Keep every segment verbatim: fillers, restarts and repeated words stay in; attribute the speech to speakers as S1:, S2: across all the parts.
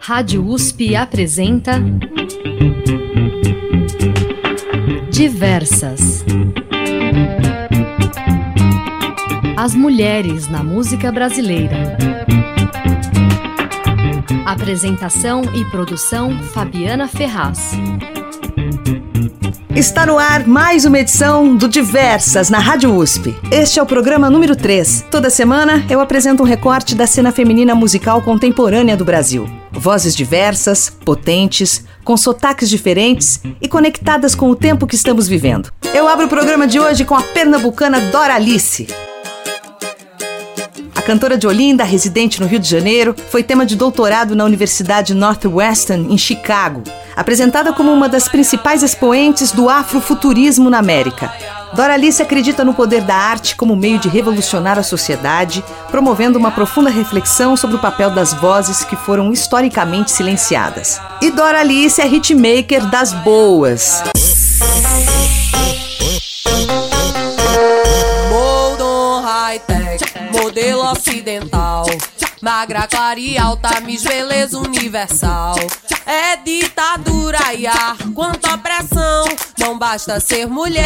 S1: Rádio U S P apresenta Diversas. As mulheres na música brasileira. Apresentação e produção Fabiana Ferraz.
S2: Está no ar mais uma edição do Diversas na Rádio U S P. Este é o programa número três. Toda semana eu apresento um recorte da cena feminina musical contemporânea do Brasil. Vozes diversas, potentes, com sotaques diferentes e conectadas com o tempo que estamos vivendo. Eu abro o programa de hoje com a pernambucana Doralice. A cantora de Olinda, residente no Rio de Janeiro, foi tema de doutorado na Universidade Northwestern, em Chicago. Apresentada como uma das principais expoentes do afrofuturismo na América. Doralice acredita no poder da arte como meio de revolucionar a sociedade, promovendo uma profunda reflexão sobre o papel das vozes que foram historicamente silenciadas. E Doralice é hitmaker das boas.
S3: Moldon high-tech, modelo ocidental, magra, clara e alta, Miss Beleza Universal. É ditadura e ar, quanta opressão. Não basta ser mulher,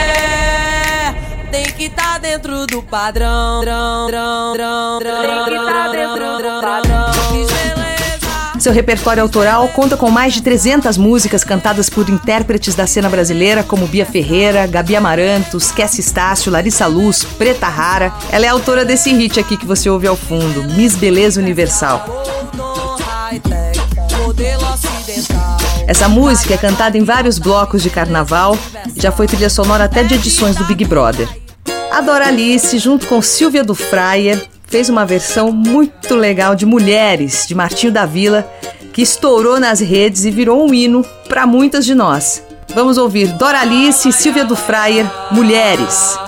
S3: tem que estar dentro do padrão. Tem que estar dentro do padrão. Miss Beleza.
S2: Seu repertório autoral conta com mais de trezentas músicas cantadas por intérpretes da cena brasileira como Bia Ferreira, Gabi Amarantos, Kessia Estácio, Larissa Luz, Preta Rara. Ela é autora desse hit aqui que você ouve ao fundo, Miss Beleza Universal. Essa música é cantada em vários blocos de carnaval e já foi trilha sonora até de edições do Big Brother. A Doralice, junto com Silvia do Fraier, fez uma versão muito legal de Mulheres, de Martinho da Vila, que estourou nas redes e virou um hino para muitas de nós. Vamos ouvir Doralice e Silvia do Fraier, Mulheres.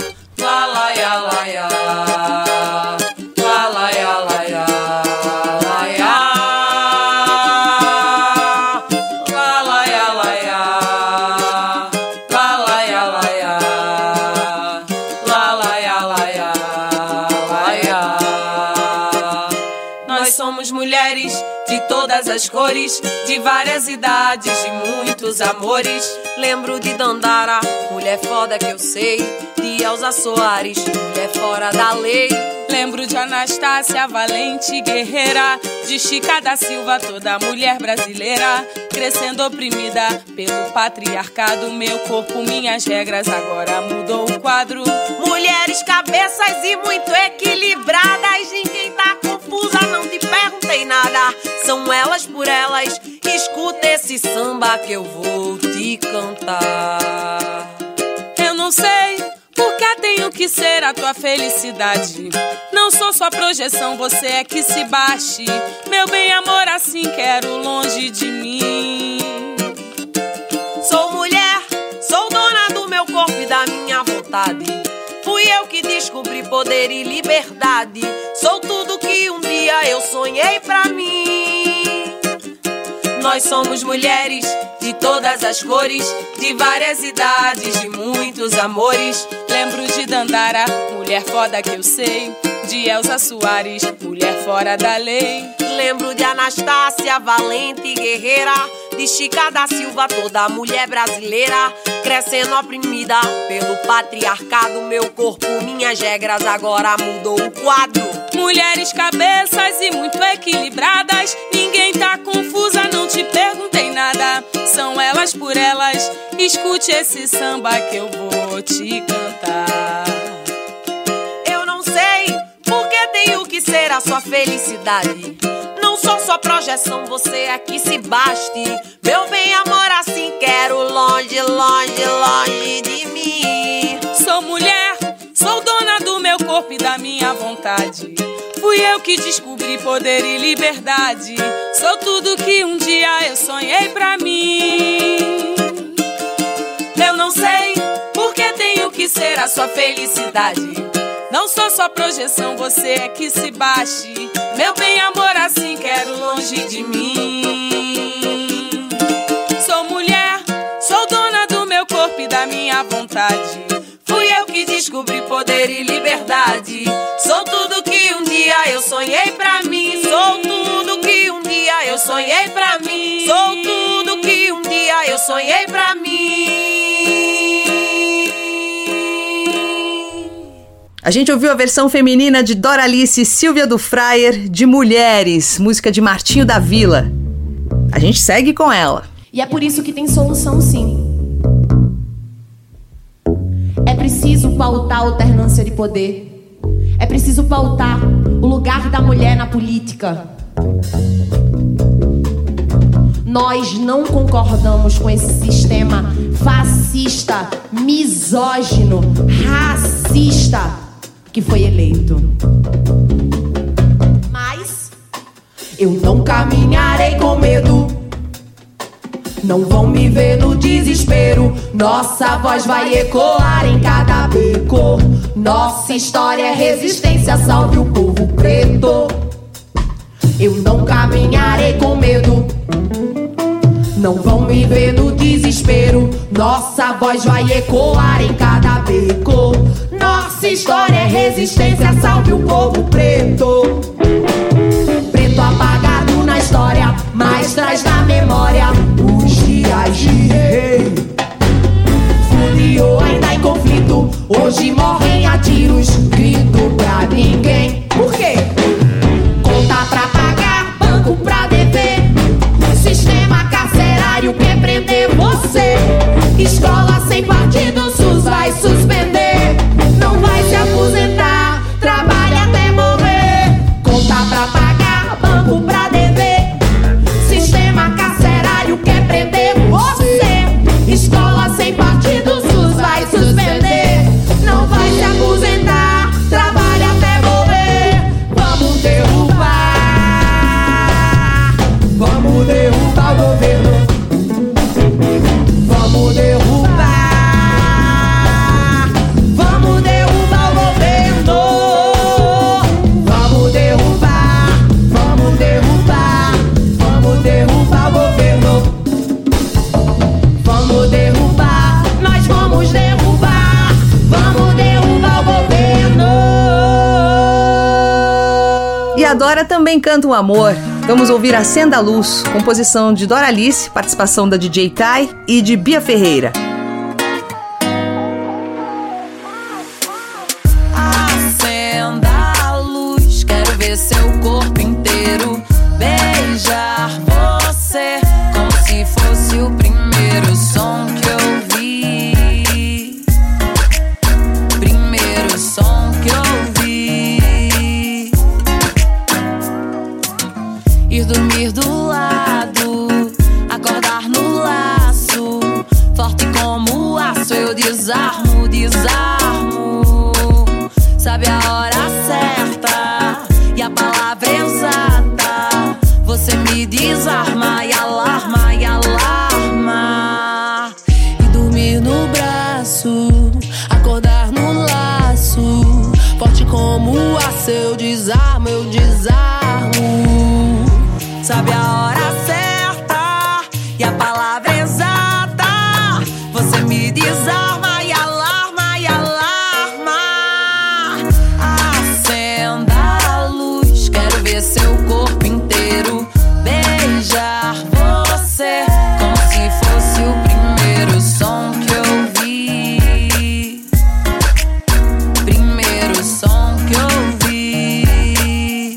S3: As cores, de várias idades, de muitos amores. Lembro de Dandara, mulher foda que eu sei, de Elza Soares, mulher fora da lei. Lembro de Anastácia, valente guerreira, de Chica da Silva, toda mulher brasileira, crescendo oprimida pelo patriarcado. Meu corpo, minhas regras, agora mudou o quadro. Mulheres, cabeças e muito equilibradas, ninguém tá confusa, não te perguntei nada. São elas por elas, escuta esse samba que eu vou te cantar. Eu não sei porque tenho que ser a tua felicidade. Não sou sua projeção, você é que se baixe. Meu bem, amor, assim quero longe de mim. Sou mulher, sou dona do meu corpo e da minha vontade. Fui eu que descobri poder e liberdade. Sou tudo que um dia eu sonhei pra mim. Nós somos mulheres de todas as cores, de várias idades, de muitos amores. Lembro de Dandara, mulher foda que eu sei, de Elza Soares, mulher fora da lei. Lembro de Anastácia, valente guerreira, de Chica da Silva, toda mulher brasileira, crescendo oprimida pelo patriarcado. Meu corpo, minhas regras, agora mudou o quadro. Mulheres, cabeças e muito equilibradas, ninguém tá confusa, não te perguntei nada. São elas por elas, escute esse samba que eu vou te cantar. Eu não sei porque tenho que ser a sua felicidade. Não sou sua projeção, você é que se baste. Meu bem, amor, assim quero longe, longe, longe de mim. Sou mulher, sou dona do meu corpo e da minha vontade. Fui eu que descobri poder e liberdade. Sou tudo que um dia eu sonhei pra mim. Eu não sei porque tenho que ser a sua felicidade. Não sou sua projeção, você é que se baixe. Meu bem, amor, assim quero longe de mim. Sou mulher, sou dona do meu corpo e da minha vontade. Fui eu que descobri poder e liberdade. Sou tudo que um dia eu sonhei pra mim. Sou tudo que um dia eu sonhei pra mim. Sou tudo que um dia eu sonhei pra mim.
S2: A gente ouviu a versão feminina de Doralice e Silvia do Fraier de Mulheres, música de Martinho da Vila. A gente segue com ela.
S4: E é por isso que tem solução, sim. É preciso pautar a alternância de poder. É preciso pautar o lugar da mulher na política. Nós não concordamos com esse sistema fascista, misógino, racista que foi eleito. Mas eu não caminharei com medo. Não vão me ver no desespero. Nossa voz vai ecoar em cada beco. Nossa história é resistência, salve o povo preto. Eu não caminharei com medo. Não vão me ver no desespero. Nossa voz vai ecoar em cada beco. Nossa história é resistência, salve o povo preto. Preto apagado na história, mas traz na memória os dias de rei. Furiou ainda em conflito, hoje morrem a tiros. Grito pra ninguém. Por quê? Conta pra pagar, banco pra dever. Sistema carcerário quer prender você. Escola sem partido, SUS vai suspender. Não vai se aposentar, trabalha até morrer. Conta pra pagar, banco pra dever. Sistema carcerário quer prender você. Escola sem partido, SUS vai suspender. Não vai se aposentar, trabalha até morrer. Vamos derrubar. Vamos derrubar o governo. Vamos derrubar. Vamos derrubar o governo. Vamos derrubar. Vamos derrubar. Vamos derrubar o governo. Vamos derrubar. Nós vamos derrubar. Vamos derrubar o governo.
S2: E a Dora também canta o amor. Vamos ouvir Acenda a Luz, composição de Doralice, participação da D J Tai e de Bia Ferreira.
S3: Acenda a luz, quero ver seu corpo inteiro. Beijar você como se fosse o primeiro som que eu ouvi. Primeiro som que eu ouvi. Ir dormir do lado, acordar no laço. Forte como aço, eu desarmo, desarmo. Sabe a hora certa e a palavra exata. Você me desarma e alarma, e alarma. E dormir no braço, acordar no laço. Forte como aço, eu desarmo, eu desarmo. Sabe a hora certa e a palavra exata. Você me desarma e alarma, e alarma. Acenda a luz, quero ver seu corpo inteiro. Beijar você como se fosse o primeiro som que eu ouvi. Primeiro som que eu ouvi.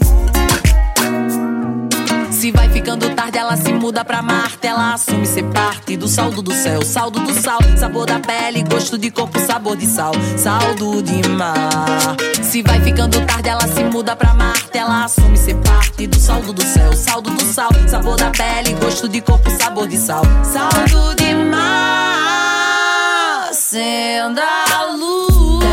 S3: Se vai ficando tarde, ela se muda pra Marte. Ela assume ser parte do saldo do céu. Saldo do sal, sabor da pele, gosto de corpo, sabor de sal. Saldo de mar. Se vai ficando tarde, ela se muda pra Marte. Ela assume ser parte do saldo do céu. Saldo do sal, sabor da pele, gosto de corpo, sabor de sal. Saldo de mar. Acenda a luz.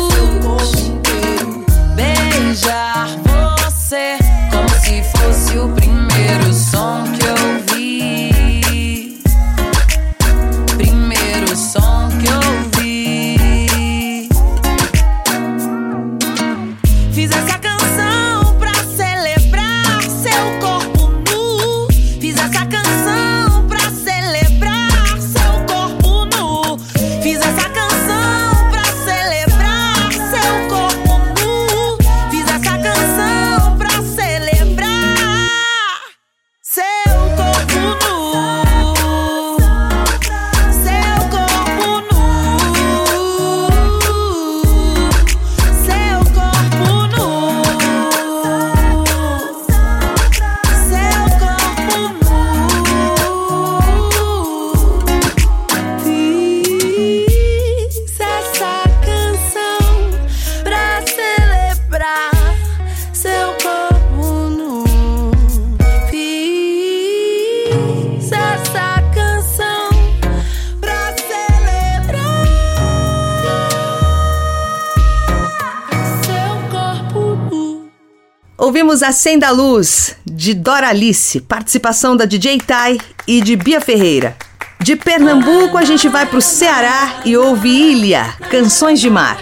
S3: Beijar você como se fosse o primeiro som que eu ouvi. Primeiro som que eu ouvi. Fiz essa canção pra celebrar seu corpo nu. Fiz essa canção pra celebrar seu corpo nu. Fiz essa canção pra celebrar seu corpo nu. Fiz essa canção pra celebrar.
S2: Ouvimos Acenda a Luz, de Doralice, participação da D J Tai e de Bia Ferreira. De Pernambuco a gente vai pro Ceará e ouve Ilha, Canções de Mar.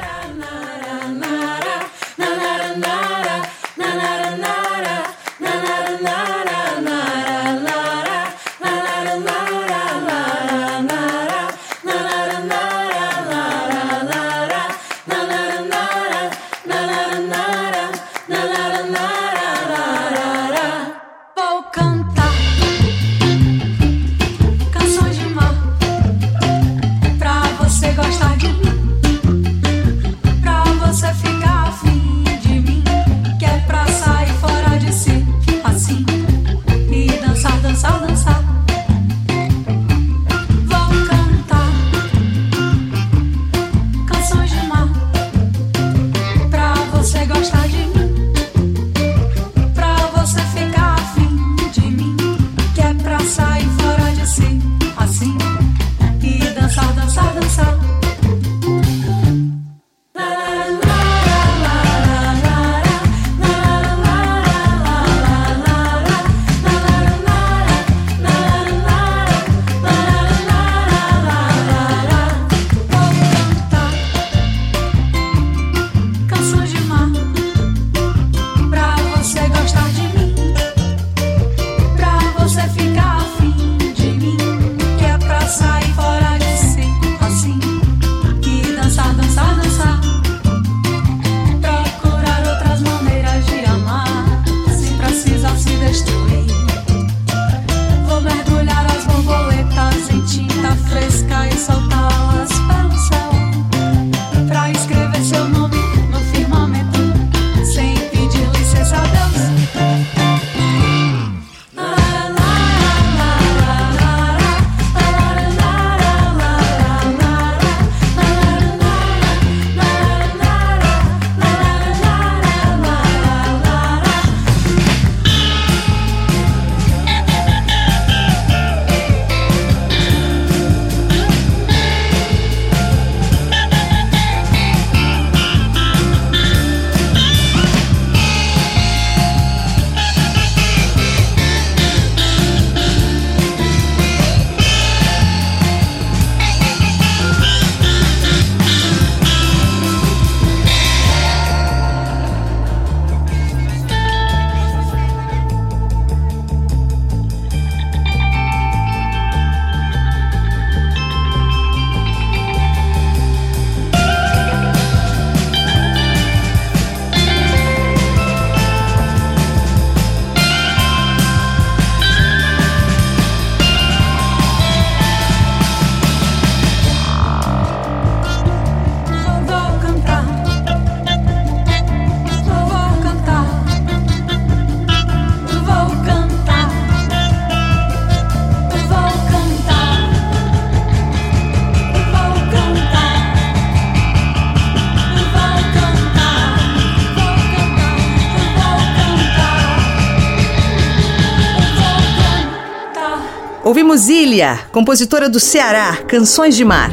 S2: Ouvimos Ilha, compositora do Ceará, Canções de Mar.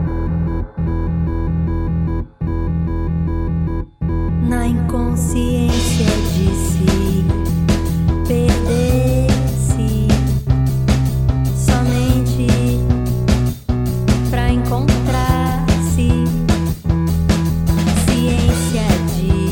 S5: Na inconsciência de si, perder-se somente pra encontrar-se, ciência de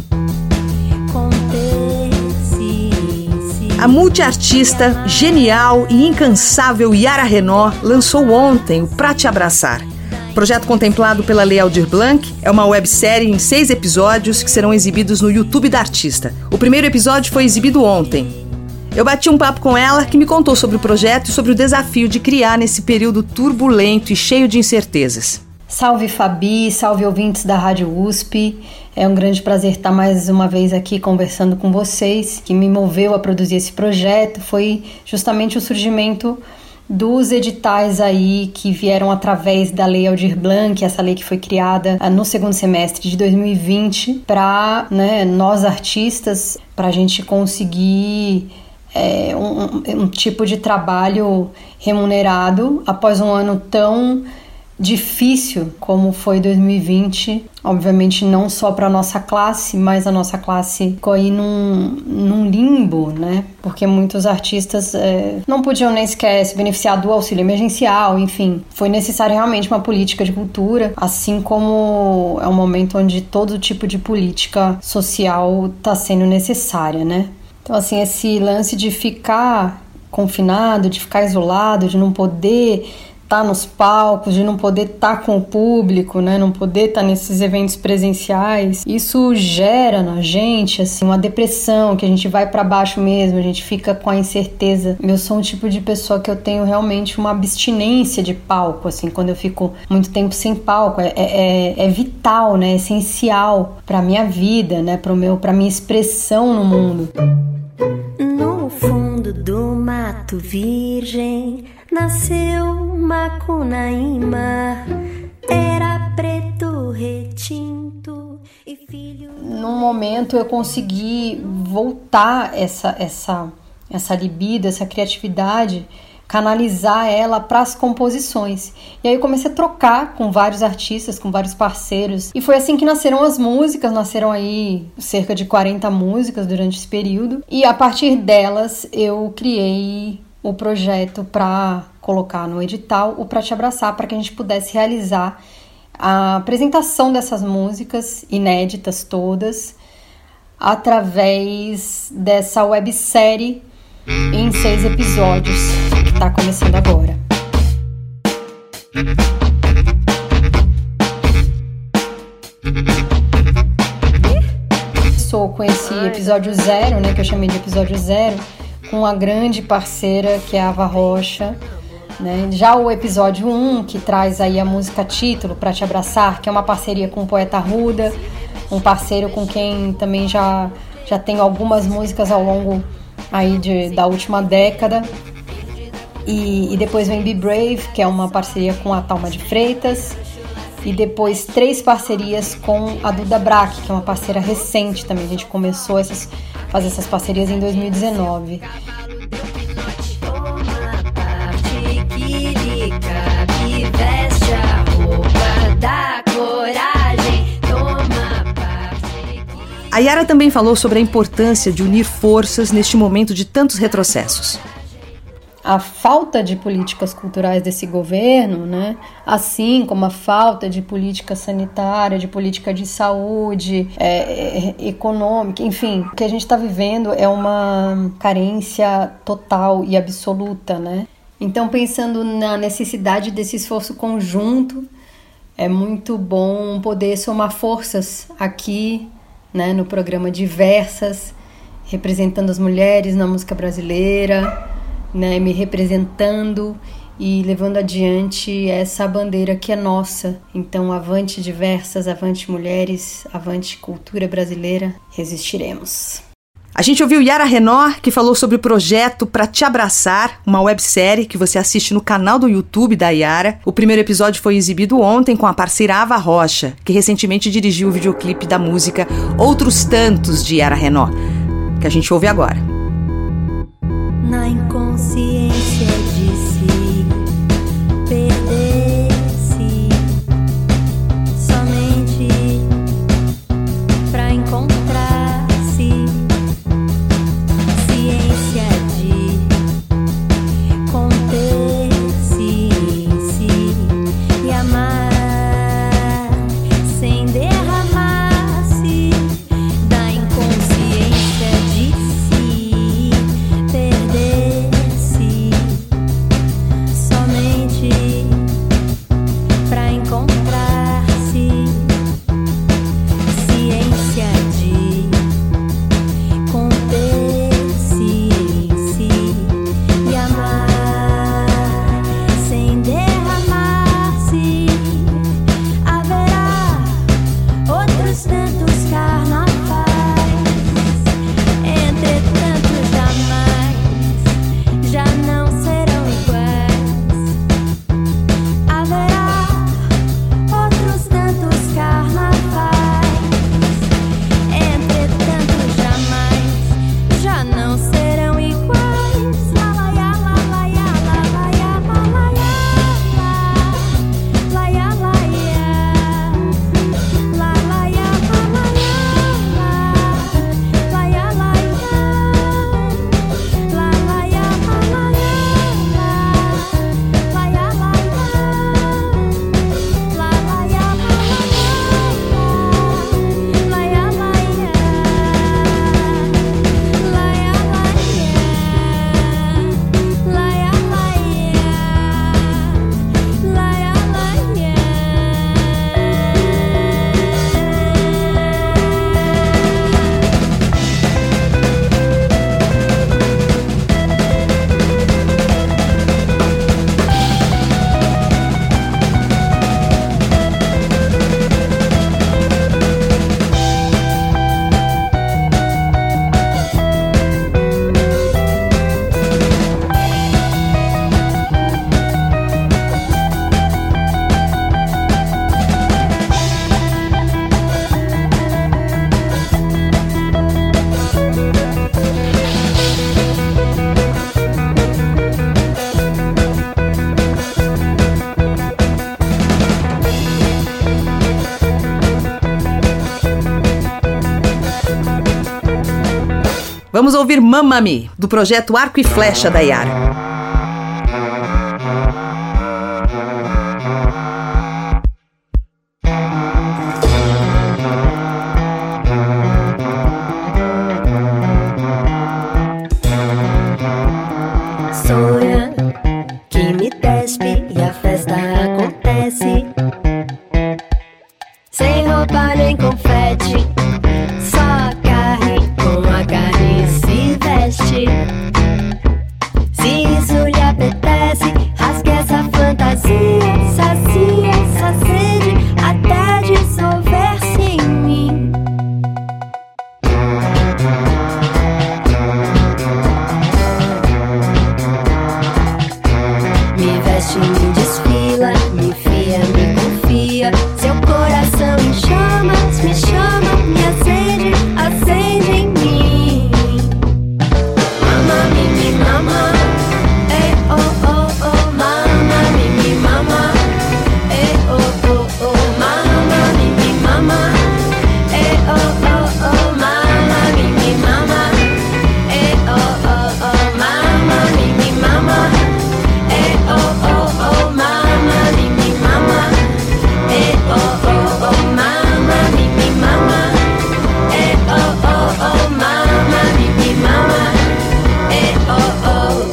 S5: conter-se.
S2: A multiartista, genial e incansável Yara Renault lançou ontem o Pra Te Abraçar. Projeto contemplado pela Lei Aldir Blanc, é uma websérie em seis episódios que serão exibidos no YouTube da artista. O primeiro episódio foi exibido ontem. Eu bati um papo com ela, que me contou sobre o projeto e sobre o desafio de criar nesse período turbulento e cheio de incertezas.
S6: Salve Fabi, salve ouvintes da Rádio U S P. É um grande prazer estar mais uma vez aqui conversando com vocês. O que me moveu a produzir esse projeto foi justamente o surgimento dos editais aí que vieram através da Lei Aldir Blanc, essa lei que foi criada no segundo semestre de dois mil e vinte, para, né, nós artistas, para a gente conseguir é, um, um tipo de trabalho remunerado após um ano tão difícil como foi dois mil e vinte, obviamente não só para a nossa classe, mas a nossa classe ficou aí num, num limbo, né? Porque muitos artistas é, não podiam nem sequer se beneficiar do auxílio emergencial, enfim. Foi necessário realmente uma política de cultura, assim como é um momento onde todo tipo de política social está sendo necessária, né? Então, assim, esse lance de ficar confinado, de ficar isolado, de não poder estar nos palcos, de não poder estar com o público, né, não poder estar nesses eventos presenciais, isso gera na gente, assim, uma depressão, que a gente vai para baixo mesmo, a gente fica com a incerteza. Eu sou um tipo de pessoa que eu tenho realmente uma abstinência de palco, assim, quando eu fico muito tempo sem palco, é, é, é vital, né, é essencial para minha vida, né, para o meu, para minha expressão no mundo.
S5: No fundo do mato virgem nasceu Macunaíma, era preto retinto e filho...
S6: Num momento eu consegui voltar essa, essa, essa libido, essa criatividade, canalizar ela para as composições. E aí eu comecei a trocar com vários artistas, com vários parceiros. E foi assim que nasceram as músicas, nasceram aí cerca de quarenta músicas durante esse período. E a partir delas eu criei o projeto para colocar no edital, o Pra Te Abraçar, para que a gente pudesse realizar a apresentação dessas músicas inéditas todas através dessa websérie em seis episódios que está começando agora. Começou com esse episódio zero, né, que eu chamei de episódio zero, com uma grande parceira que é a Ava Rocha, né? Já o episódio um, que traz aí a música título, Pra Te Abraçar, que é uma parceria com o poeta Arruda, um parceiro com quem também já, já tenho algumas músicas ao longo aí de, da última década. E, e depois vem Be Brave, que é uma parceria com a Thalma de Freitas. E depois três parcerias com a Duda Brack, que é uma parceira recente também. A gente começou a fazer essas parcerias em dois mil e dezenove.
S2: A Yara também falou sobre a importância de unir forças neste momento de tantos retrocessos.
S6: A falta de políticas culturais desse governo, né, assim como a falta de política sanitária, de política de saúde, é, é, econômica, enfim, o que a gente está vivendo é uma carência total e absoluta, né? Então, pensando na necessidade desse esforço conjunto, é muito bom poder somar forças aqui, né, no programa Diversas, representando as mulheres na música brasileira, né, me representando e levando adiante essa bandeira que é nossa. Então, avante diversas, avante mulheres, avante cultura brasileira, resistiremos.
S2: A gente ouviu Yara Renor, que falou sobre o projeto Pra Te Abraçar, uma websérie que você assiste no canal do YouTube da Yara. O primeiro episódio foi exibido ontem com a parceira Ava Rocha, que recentemente dirigiu o videoclipe da música Outros Tantos, de Yara Renor, que a gente ouve agora.
S5: Na inconsciência de si, perder-se somente pra encontrar-se, ciência de conter-se em si e amar sem derramar-se da inconsciência de si.
S2: Vamos ouvir Mamma Me, do projeto Arco e Flecha da Yara.
S5: Sonha que me despe e a festa acontece, sem roupa nem confete, só a carne com a carne se veste. Se isso lhe apetece, rasgue essa fantasia, sacia essa sede até dissolver-se em mim. Me veste, me desfila, me fia, me confia. Seu coração em chamas, me chama, me acende, acende em mim. Mama, me, me, mama, eh, oh, oh, oh. Mama, me, me, mama, eh, oh, oh, oh. Mama, me, me, mama, eh, oh, oh, oh. Mama, me, me, mama, eh, oh, oh, oh. Mama, me, me, mama, eh, oh, oh, oh. Mama, me, me, mama, eh, oh, oh, oh. Mama, me, me, mama, eh, oh, oh, oh. Mama, me, me, mama, eh, oh, oh.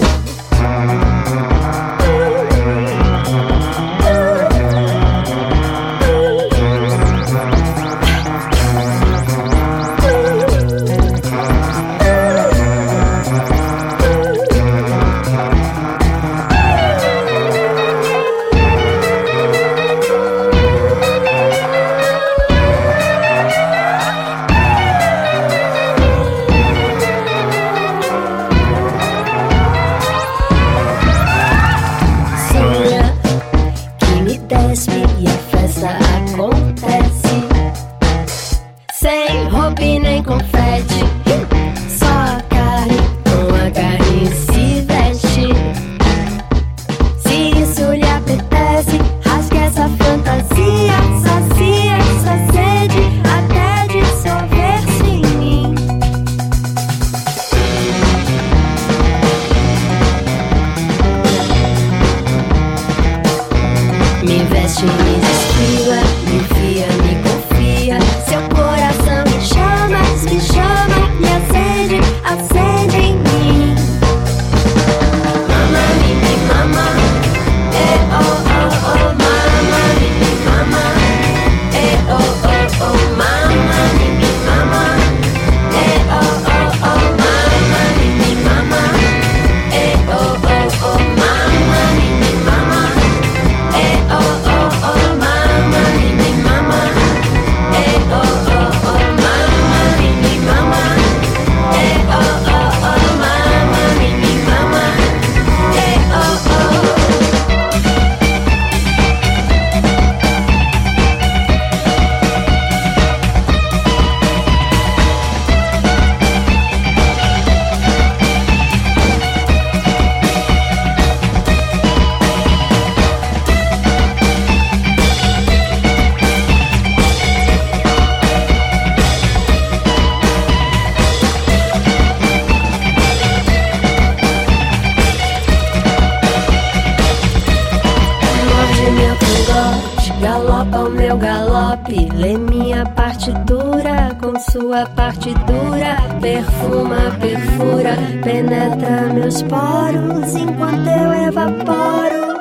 S5: Sonha que me despe e a festa acontece, sem roupa e nem confete, só a carne com a carne se veste. Se isso lhe apetece, rasgue essa fantasia, sacia essa sede até dissolver-se em mim. Me veste, me desfila, me fia, me confia. Seu coração me chama, me chama, me acende, acende em mim. Mama, me, me, mama, eh, oh, oh, oh. Mama, me, me, mama, eh, oh, oh, oh. Mama, me, me, mama, eh, oh, oh, oh. Mama, me, me, mama, eh, oh, oh, oh. Mama, me, me, mama, eh, oh, oh, oh. Mama, me, me, mama, eh, oh, oh, oh. Mama, me, me, mama, eh, oh, oh, oh. Mama, me, me, mama, eh, oh, oh. Morde meu cangote, galopa o meu galope, lê minha partitura com sua partidura, perfuma, perfura, penetra meus poros enquanto eu evaporo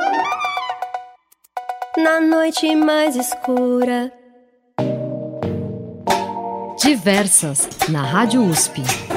S5: na noite mais escura.
S1: Diversas, na Rádio U S P.